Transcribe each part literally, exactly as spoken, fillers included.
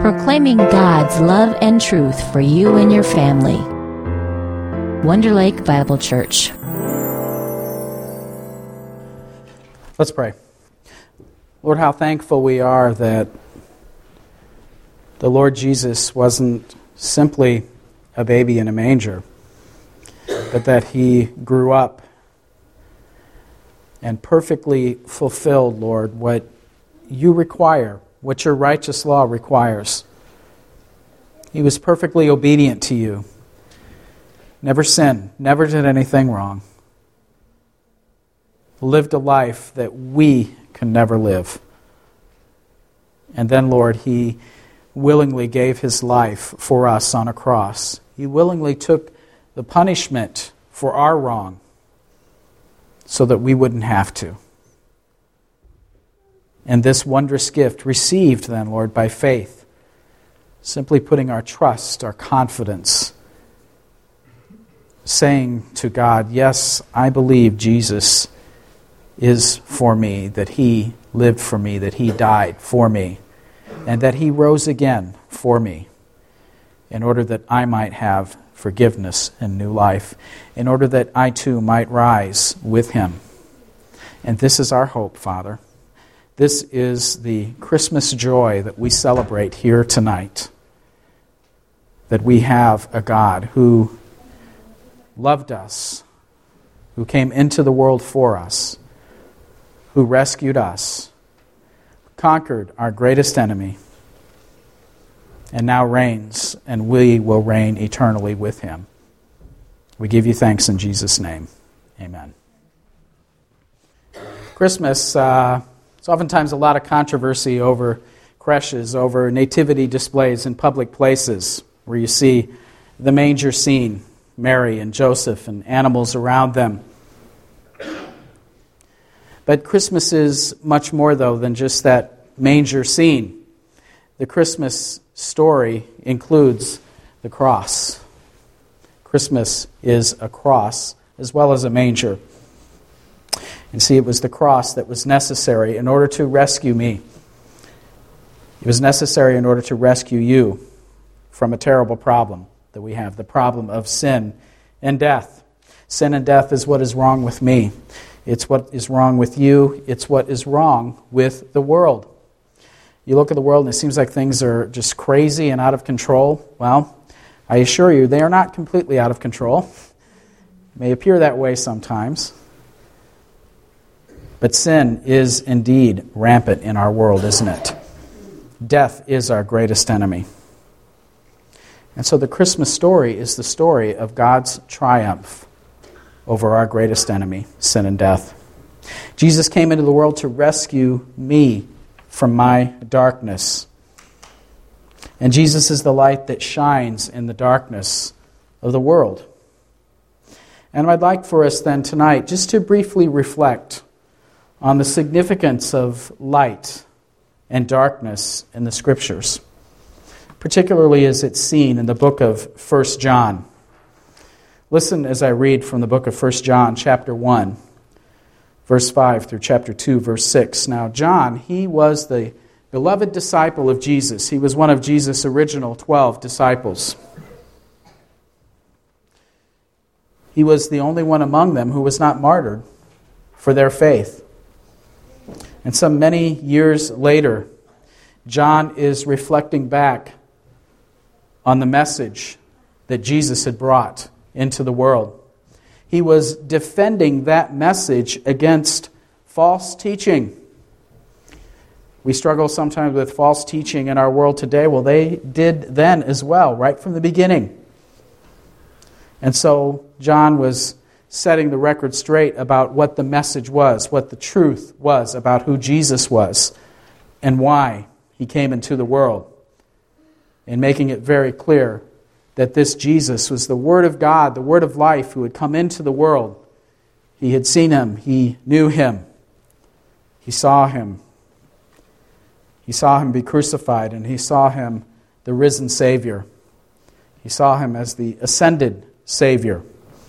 proclaiming God's love and truth for you and your family. Wonder Lake Bible Church. Let's pray. Lord, how thankful we are that the Lord Jesus wasn't simply a baby in a manger, but that he grew up and perfectly fulfilled, Lord, what you require, what your righteous law requires. He was perfectly obedient to you. Never sinned, never did anything wrong. Lived a life that we can never live. And then, Lord, he willingly gave his life for us on a cross. He willingly took the punishment for our wrong so that we wouldn't have to. And this wondrous gift received then, Lord, by faith, simply putting our trust, our confidence, saying to God, yes, I believe Jesus is for me, that he lived for me, that he died for me, and that he rose again for me, in order that I might have forgiveness and new life, in order that I too might rise with him. And this is our hope, Father. This is the Christmas joy that we celebrate here tonight, that we have a God who loved us, who came into the world for us, who rescued us, conquered our greatest enemy, and now reigns, and we will reign eternally with him. We give you thanks in Jesus' name. Amen. Christmas, uh, it's oftentimes a lot of controversy over creches, over nativity displays in public places, where you see the manger scene, Mary and Joseph and animals around them. But Christmas is much more, though, than just that manger scene. The Christmas story includes the cross. Christmas is a cross as well as a manger. And see, it was the cross that was necessary in order to rescue me. It was necessary in order to rescue you from a terrible problem that we have, the problem of sin and death. Sin and death is what is wrong with me. It's what is wrong with you. It's what is wrong with the world. You look at the world and it seems like things are just crazy and out of control. Well, I assure you, they are not completely out of control. It may appear that way sometimes. But sin is indeed rampant in our world, isn't it? Death is our greatest enemy. And so the Christmas story is the story of God's triumph over our greatest enemy, sin and death. Jesus came into the world to rescue me from my darkness. And Jesus is the light that shines in the darkness of the world. And I'd like for us then tonight just to briefly reflect on the significance of light and darkness in the Scriptures, particularly as it's seen in the book of First John. Listen as I read from the book of First John, chapter one, verse five through chapter two, verse six. Now, John, he was the beloved disciple of Jesus. He was one of Jesus' original twelve disciples. He was the only one among them who was not martyred for their faith. And some many years later, John is reflecting back on the message that Jesus had brought into the world. He was defending that message against false teaching. We struggle sometimes with false teaching in our world today. Well, they did then as well, right from the beginning. And so John was setting the record straight about what the message was, what the truth was about who Jesus was and why he came into the world, and making it very clear that this Jesus was the Word of God, the Word of life, who had come into the world. He had seen him. He knew him. He saw him. He saw him be crucified, and he saw him the risen Savior. He saw him as the ascended Savior.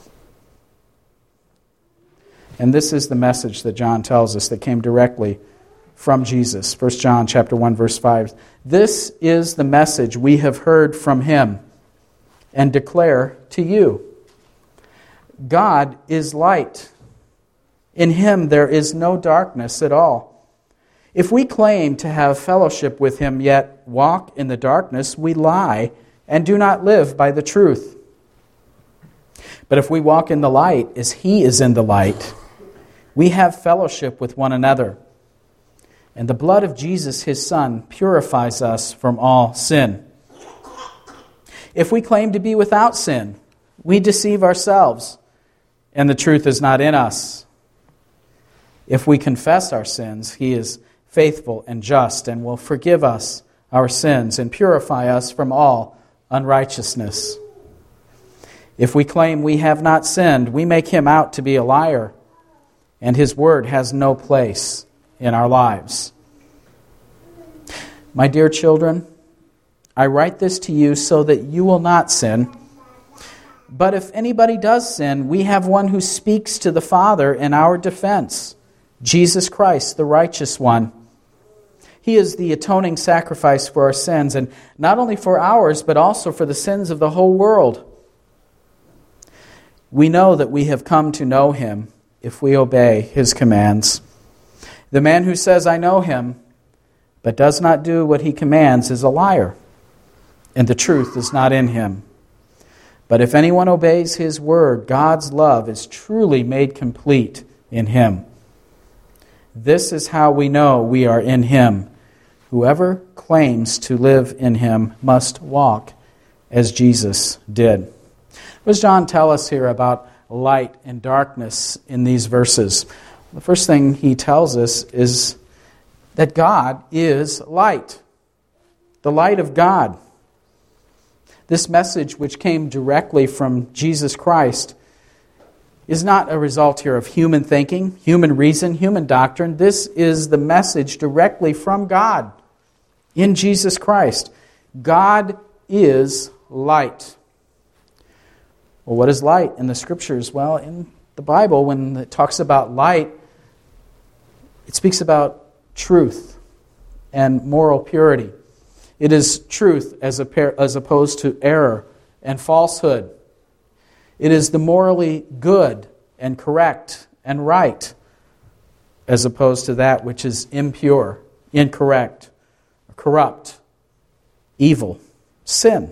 And this is the message that John tells us that came directly from Jesus. First John chapter one, verse five. This is the message we have heard from him and declare to you. God is light. In him there is no darkness at all. If we claim to have fellowship with him, yet walk in the darkness, we lie and do not live by the truth. But if we walk in the light as he is in the light, we have fellowship with one another. And the blood of Jesus, his Son, purifies us from all sin. If we claim to be without sin, we deceive ourselves, and the truth is not in us. If we confess our sins, he is faithful and just and will forgive us our sins and purify us from all unrighteousness. If we claim we have not sinned, we make him out to be a liar, and his word has no place in our lives. My dear children, I write this to you so that you will not sin. But if anybody does sin, we have one who speaks to the Father in our defense, Jesus Christ, the righteous one. He is the atoning sacrifice for our sins, and not only for ours, but also for the sins of the whole world. We know that we have come to know him if we obey his commands. The man who says, I know him, but does not do what he commands is a liar, and the truth is not in him. But if anyone obeys his word, God's love is truly made complete in him. This is how we know we are in him. Whoever claims to live in him must walk as Jesus did. What does John tell us here about light and darkness in these verses? The first thing he tells us is that God is light, the light of God. This message, which came directly from Jesus Christ, is not a result here of human thinking, human reason, human doctrine. This is the message directly from God in Jesus Christ. God is light. Well, what is light in the Scriptures? Well, in the Bible, when it talks about light, it speaks about truth and moral purity. It is truth as, a, as opposed to error and falsehood. It is the morally good and correct and right as opposed to that which is impure, incorrect, corrupt, evil, sin.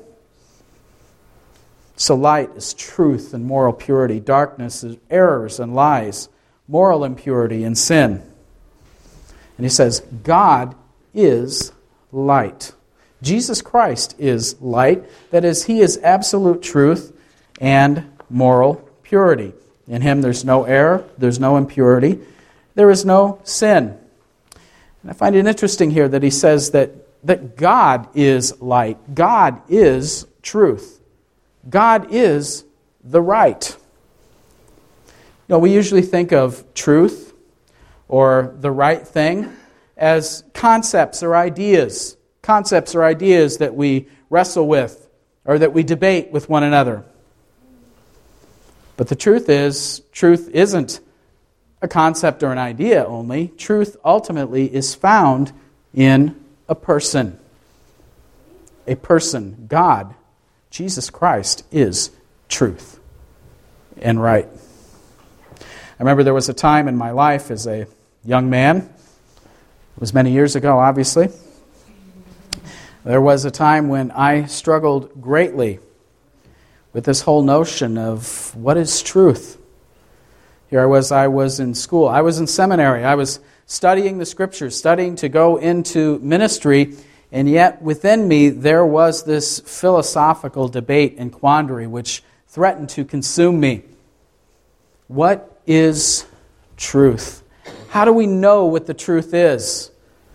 So light is truth and moral purity. Darkness is errors and lies, moral impurity and sin. And he says, God is light. Jesus Christ is light. That is, he is absolute truth and moral purity. In him there's no error, there's no impurity, there is no sin. And I find it interesting here that he says that, that God is light. God is truth. God is the right. You know, we usually think of truth or the right thing as concepts or ideas. Concepts or ideas that we wrestle with or that we debate with one another. But the truth is, truth isn't a concept or an idea only. Truth ultimately is found in a person. A person, God, Jesus Christ, is truth and right. I remember there was a time in my life as a young man, it was many years ago, obviously. There was a time when I struggled greatly with this whole notion of what is truth. Here I was, I was in school. I was in seminary. I was studying the Scriptures, studying to go into ministry, and yet within me there was this philosophical debate and quandary which threatened to consume me. What is truth? How do we know what the truth is?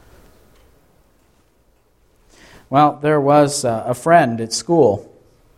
Well, there was a friend at school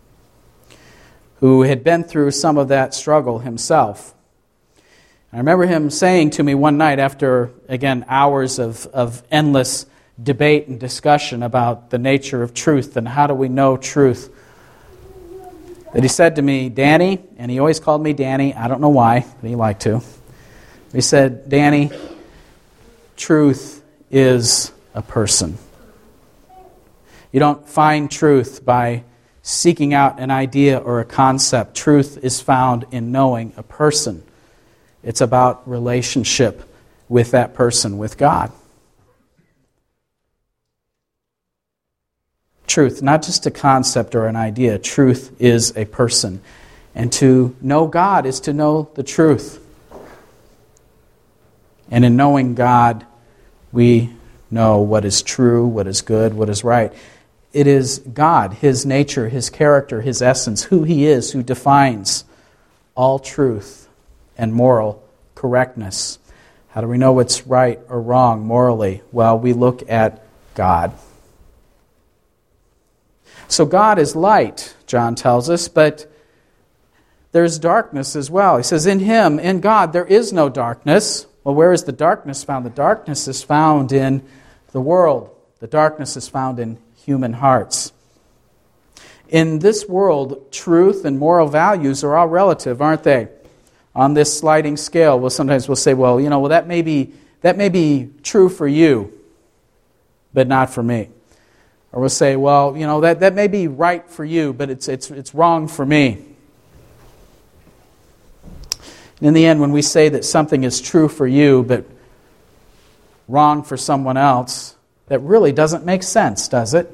who had been through some of that struggle himself. I remember him saying to me one night after, again, hours of, of endless debate and discussion about the nature of truth and how do we know truth, that he said to me, Danny, and he always called me Danny, I don't know why, but he liked to. He said, Danny, truth is a person. You don't find truth by seeking out an idea or a concept. Truth is found in knowing a person. It's about relationship with that person, with God. Truth, not just a concept or an idea. Truth is a person. And to know God is to know the truth. And in knowing God, we know what is true, what is good, what is right. It is God, His nature, His character, His essence, who He is, who defines all truth and moral correctness. How do we know what's right or wrong morally? Well, we look at God. So God is light, John tells us, but there's darkness as well. He says, in Him, in God, there is no darkness. Well, where is the darkness found? The darkness is found in the world. The darkness is found in human hearts. In this world, truth and moral values are all relative, aren't they? On this sliding scale, well, sometimes we'll say, well, you know, well, that may be that may be true for you, but not for me. Or we'll say, well, you know, that, that may be right for you, but it's it's it's wrong for me. And in the end, when we say that something is true for you, but wrong for someone else, that really doesn't make sense, does it?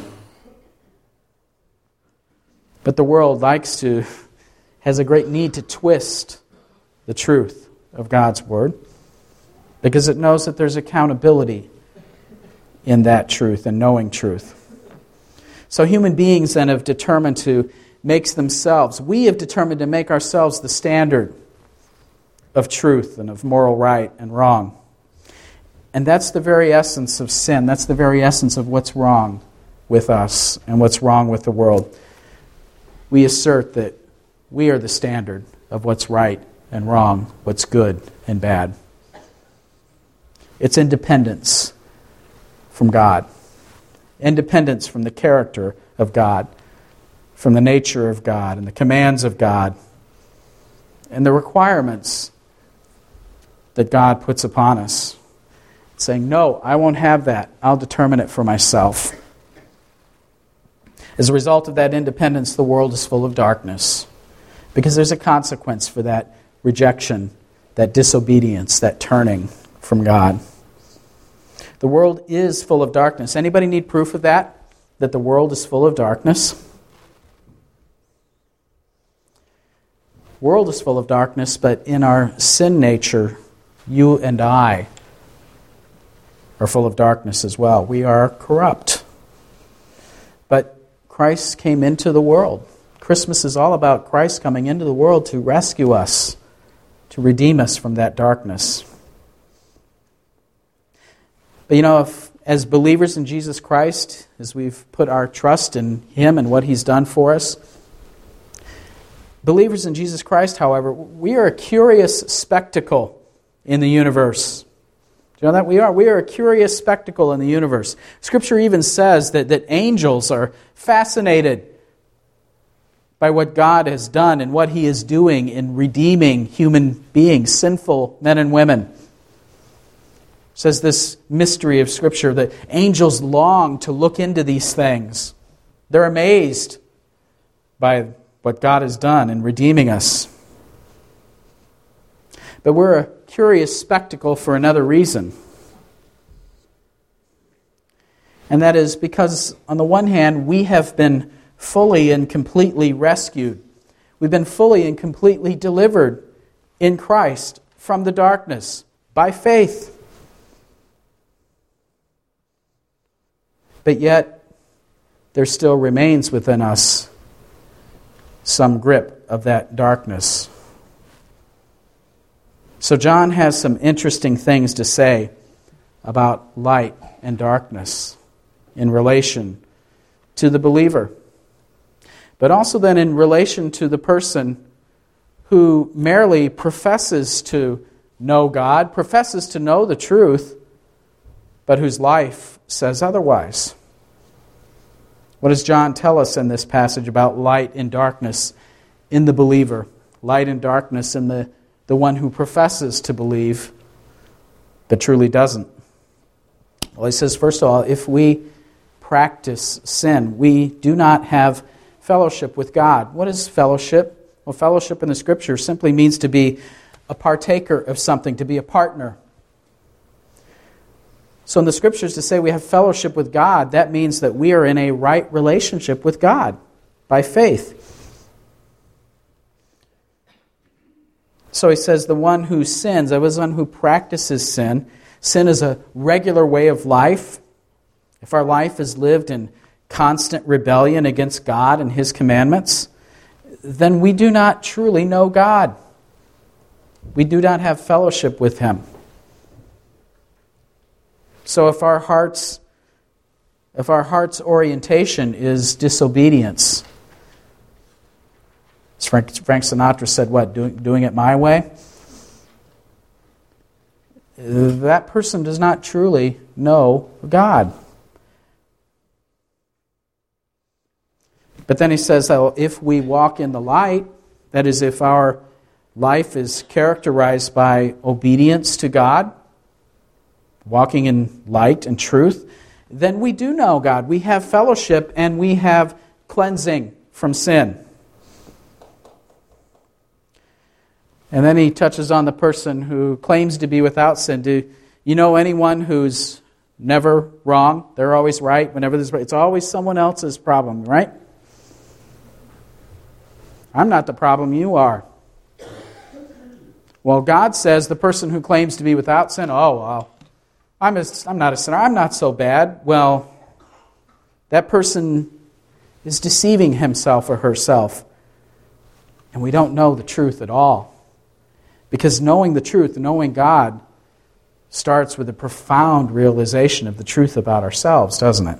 But the world likes to, has a great need to twist the truth of God's Word because it knows that there's accountability in that truth and knowing truth. So human beings then have determined to make themselves, we have determined to make ourselves the standard of truth and of moral right and wrong. And that's the very essence of sin. That's the very essence of what's wrong with us and what's wrong with the world. We assert that we are the standard of what's right and wrong, what's good and bad. It's independence from God. Independence from the character of God, from the nature of God and the commands of God and the requirements that God puts upon us. Saying, no, I won't have that. I'll determine it for myself. As a result of that independence, the world is full of darkness. Because there's a consequence for that rejection, that disobedience, that turning from God. The world is full of darkness. Anybody need proof of that? That the world is full of darkness? The world is full of darkness, but in our sin nature, you and I are full of darkness as well. We are corrupt. But Christ came into the world. Christmas is all about Christ coming into the world to rescue us, to redeem us from that darkness. But you know, if, as believers in Jesus Christ, as we've put our trust in Him and what He's done for us, believers in Jesus Christ, however, we are a curious spectacle in the universe. Do you know that? We are. We are a curious spectacle in the universe. Scripture even says that, that angels are fascinated by what God has done and what He is doing in redeeming human beings, sinful men and women. It says this mystery of Scripture that angels long to look into these things. They're amazed by what God has done in redeeming us. But we're a curious spectacle for another reason. And that is because, on the one hand, we have been fully and completely rescued. We've been fully and completely delivered in Christ from the darkness by faith. But yet, there still remains within us some grip of that darkness. So John has some interesting things to say about light and darkness in relation to the believer. But also then in relation to the person who merely professes to know God, professes to know the truth, but whose life says otherwise. What does John tell us in this passage about light and darkness in the believer? Light and darkness in the, the one who professes to believe, but truly doesn't. Well, he says, first of all, if we practice sin, we do not have fellowship with God. What is fellowship? Well, fellowship in the Scripture simply means to be a partaker of something, to be a partner. So in the Scriptures, to say we have fellowship with God, that means that we are in a right relationship with God by faith. So he says the one who sins, that was the one who practices sin. Sin is a regular way of life. If our life is lived in constant rebellion against God and His commandments, then we do not truly know God. We do not have fellowship with Him. So if our hearts, if our heart's orientation is disobedience, as Frank, Frank Sinatra said, what, doing, doing it my way? That person does not truly know God. But then he says that if we walk in the light, that is, if our life is characterized by obedience to God, walking in light and truth, then we do know God. We have fellowship and we have cleansing from sin. And then he touches on the person who claims to be without sin. Do you know anyone who's never wrong? They're always right. Whenever there's, it's always someone else's problem, right? I'm not the problem, you are. Well, God says the person who claims to be without sin, oh, well, I'm, a, I'm not a sinner, I'm not so bad. Well, that person is deceiving himself or herself. And we don't know the truth at all. Because knowing the truth, knowing God, starts with a profound realization of the truth about ourselves, doesn't it?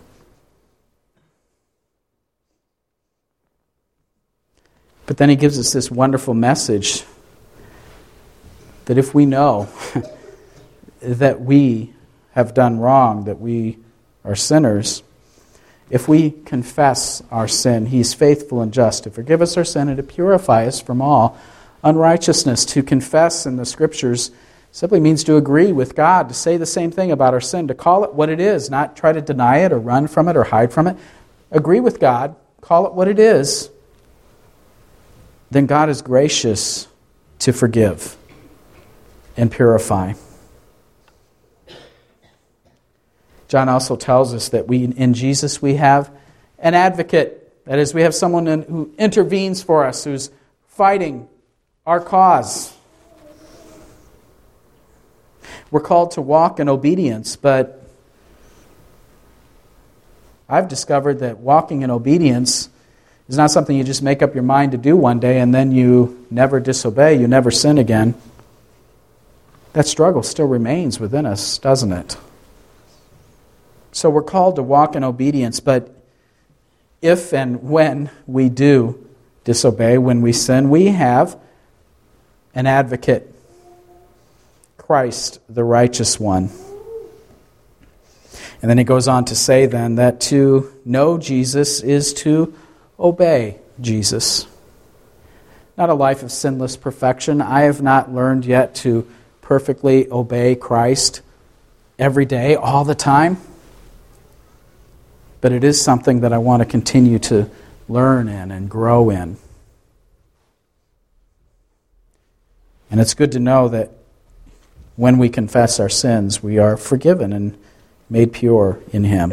But then he gives us this wonderful message that if we know that we have done wrong, that we are sinners, if we confess our sin, He's faithful and just to forgive us our sin and to purify us from all unrighteousness. To confess in the Scriptures simply means to agree with God, to say the same thing about our sin, to call it what it is, not try to deny it or run from it or hide from it. Agree with God, call it what it is. Then God is gracious to forgive and purify. John also tells us that we, in Jesus we have an advocate. That is, we have someone in, who intervenes for us, who's fighting our cause. We're called to walk in obedience, but I've discovered that walking in obedience is not something you just make up your mind to do one day and then you never disobey, you never sin again. That struggle still remains within us, doesn't it? So we're called to walk in obedience, but if and when we do disobey, when we sin, we have an advocate, Christ, the righteous one. And then he goes on to say then that to know Jesus is to obey Jesus. Not a life of sinless perfection. I have not learned yet to perfectly obey Christ every day, all the time. But it is something that I want to continue to learn in and grow in. And it's good to know that when we confess our sins, we are forgiven and made pure in Him.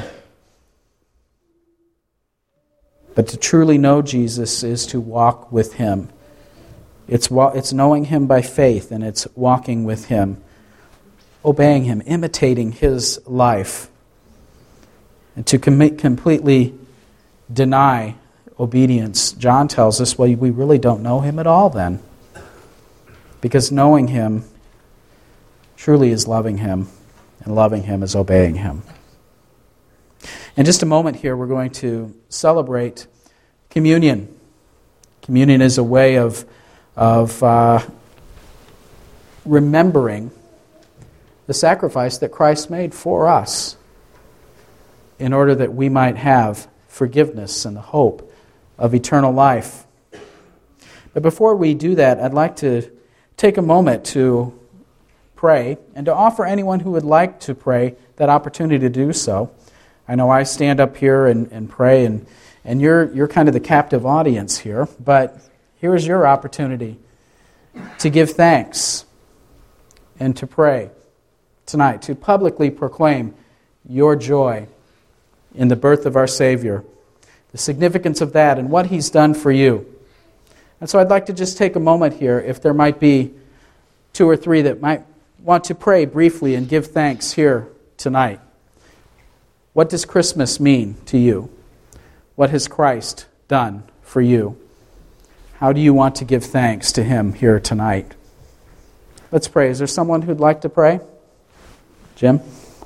But to truly know Jesus is to walk with Him. It's wa- it's knowing Him by faith, and it's walking with Him, obeying Him, imitating His life. And to com- completely deny obedience, John tells us, well, we really don't know Him at all then. Because knowing Him truly is loving Him, and loving Him is obeying Him. In just a moment here, we're going to celebrate communion. Communion is a way of, of uh, remembering the sacrifice that Christ made for us in order that we might have forgiveness and the hope of eternal life. But before we do that, I'd like to take a moment to pray and to offer anyone who would like to pray that opportunity to do so. I know I stand up here and, and pray, and, and you're, you're kind of the captive audience here, but here is your opportunity to give thanks and to pray tonight, to publicly proclaim your joy in the birth of our Savior, the significance of that and what He's done for you. And so I'd like to just take a moment here, if there might be two or three that might want to pray briefly and give thanks here tonight. What does Christmas mean to you? What has Christ done for you? How do you want to give thanks to Him here tonight? Let's pray. Is there someone who'd like to pray? Jim?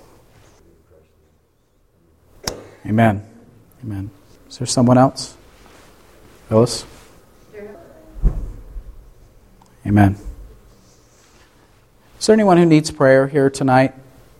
Amen. Amen. Is there someone else? Phyllis? Amen. Is there anyone who needs prayer here tonight?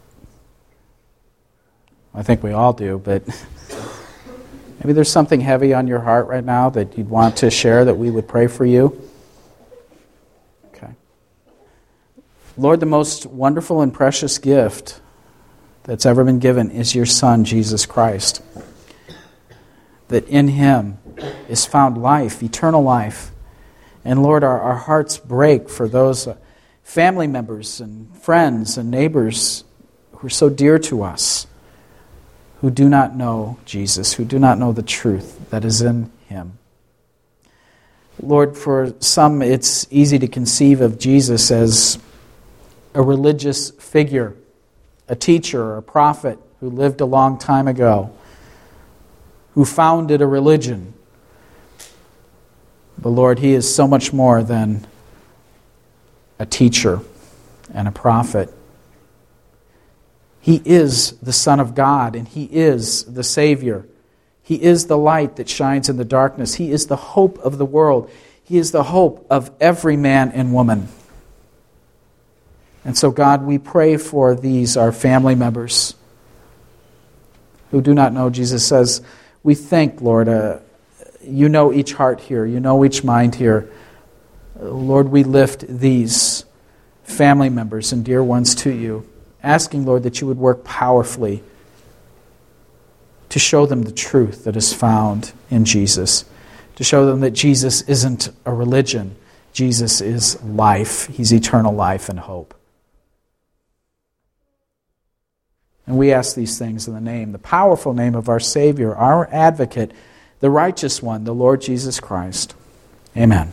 I think we all do, but maybe there's something heavy on your heart right now that you'd want to share, that we would pray for you. Okay. Lord, the most wonderful and precious gift that's ever been given is your Son, Jesus Christ. That in Him is found life, eternal life. And Lord, our, our hearts break for those family members and friends and neighbors who are so dear to us, who do not know Jesus, who do not know the truth that is in Him. Lord, for some it's easy to conceive of Jesus as a religious figure, a teacher or a prophet who lived a long time ago, who founded a religion. But Lord, He is so much more than a teacher and a prophet. He is the Son of God, and He is the Savior. He is the light that shines in the darkness. He is the hope of the world. He is the hope of every man and woman. And so, God, we pray for these, our family members who do not know Jesus. Says, we think, Lord, uh, you know each heart here. You know each mind here. Lord, we lift these family members and dear ones to you, asking, Lord, that you would work powerfully to show them the truth that is found in Jesus, to show them that Jesus isn't a religion. Jesus is life. He's eternal life and hope. And we ask these things in the name, the powerful name of our Savior, our advocate, the righteous one, the Lord Jesus Christ. Amen.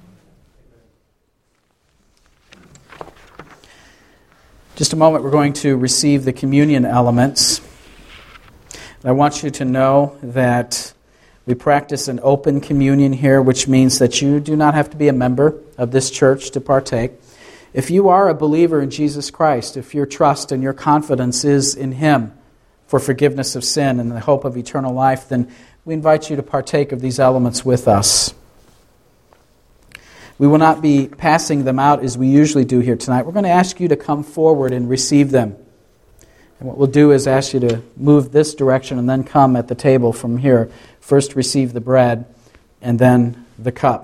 Just a moment, we're going to receive the communion elements. I want you to know that we practice an open communion here, which means that you do not have to be a member of this church to partake. If you are a believer in Jesus Christ, if your trust and your confidence is in Him for forgiveness of sin and the hope of eternal life, then we invite you to partake of these elements with us. We will not be passing them out as we usually do here tonight. We're going to ask you to come forward and receive them. And what we'll do is ask you to move this direction and then come at the table from here. First receive the bread and then the cup.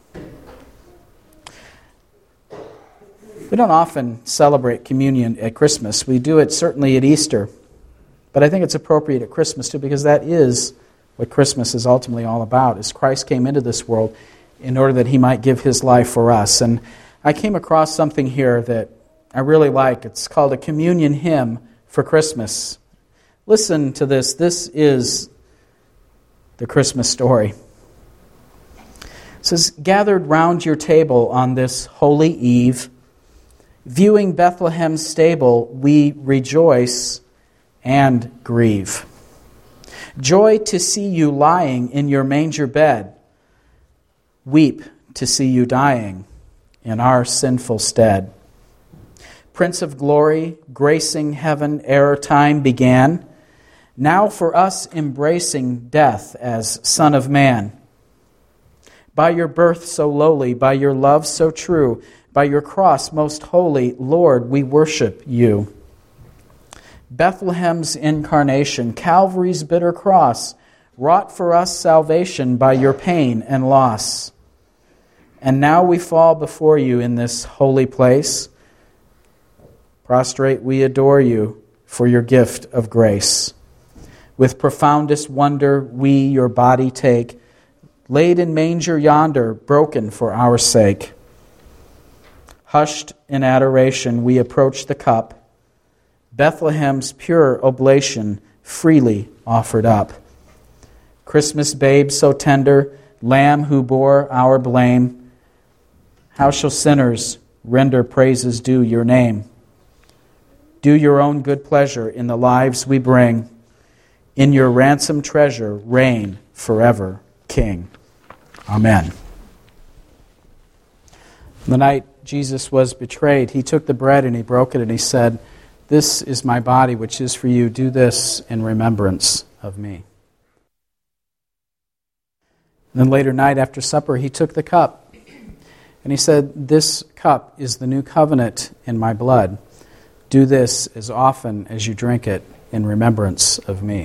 We don't often celebrate communion at Christmas. We do it certainly at Easter. But I think it's appropriate at Christmas too, because that is what Christmas is ultimately all about, is Christ came into this world in order that He might give His life for us. And I came across something here that I really like. It's called a communion hymn for Christmas. Listen to this. This is the Christmas story. It says, gathered round your table on this holy eve, viewing Bethlehem's stable, we rejoice and grieve. Joy to see you lying in your manger bed. Weep to see you dying in our sinful stead. Prince of glory, gracing heaven ere time began, now for us embracing death as Son of Man. By your birth so lowly, by your love so true, by your cross most holy, Lord, we worship you. Bethlehem's incarnation, Calvary's bitter cross, wrought for us salvation by your pain and loss. And now we fall before you in this holy place. Prostrate we adore you for your gift of grace. With profoundest wonder we your body take, laid in manger yonder, broken for our sake. Hushed in adoration we approach the cup, Bethlehem's pure oblation freely offered up. Christmas babe so tender, Lamb who bore our blame, how shall sinners render praises due your name? Do your own good pleasure in the lives we bring. In your ransom treasure reign forever, King. Amen. The night Jesus was betrayed, he took the bread and he broke it and he said, "This is my body which is for you. Do this in remembrance of me." And then later night after supper, he took the cup and he said, "This cup is the new covenant in my blood. Do this as often as you drink it in remembrance of me."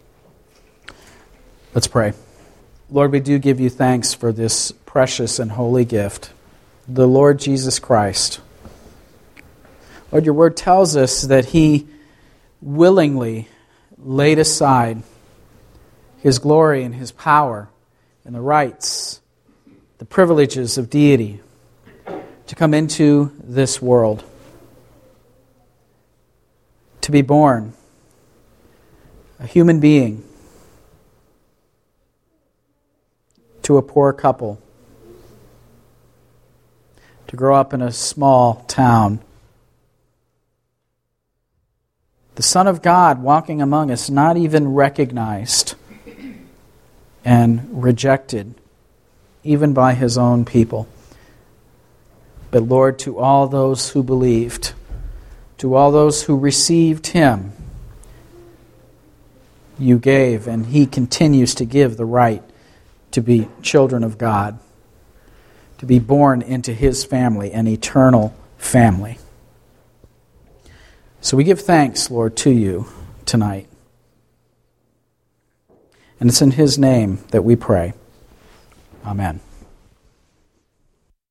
Let's pray. Lord, we do give you thanks for this precious and holy gift, the Lord Jesus Christ. Lord, your word tells us that he willingly laid aside his glory and his power and the rights, the privileges of deity to come into this world, to be born a human being to a poor couple, to grow up in a small town. The Son of God walking among us, not even recognized and rejected, even by his own people. But Lord, to all those who believed, to all those who received him, you gave, and he continues to give the right to be children of God, to be born into his family, an eternal family. So we give thanks, Lord, to you tonight. And it's in his name that we pray. Amen.